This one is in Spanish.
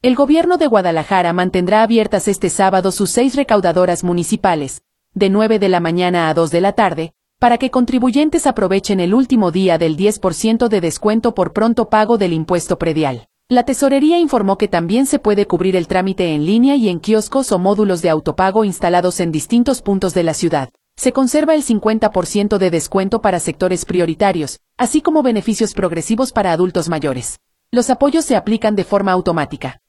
El gobierno de Guadalajara mantendrá abiertas este sábado sus 6 recaudadoras municipales, de 9 de la mañana a 2 de la tarde, para que contribuyentes aprovechen el último día del 10% de descuento por pronto pago del impuesto predial. La Tesorería informó que también se puede cubrir el trámite en línea y en kioscos o módulos de autopago instalados en distintos puntos de la ciudad. Se conserva el 50% de descuento para sectores prioritarios, así como beneficios progresivos para adultos mayores. Los apoyos se aplican de forma automática.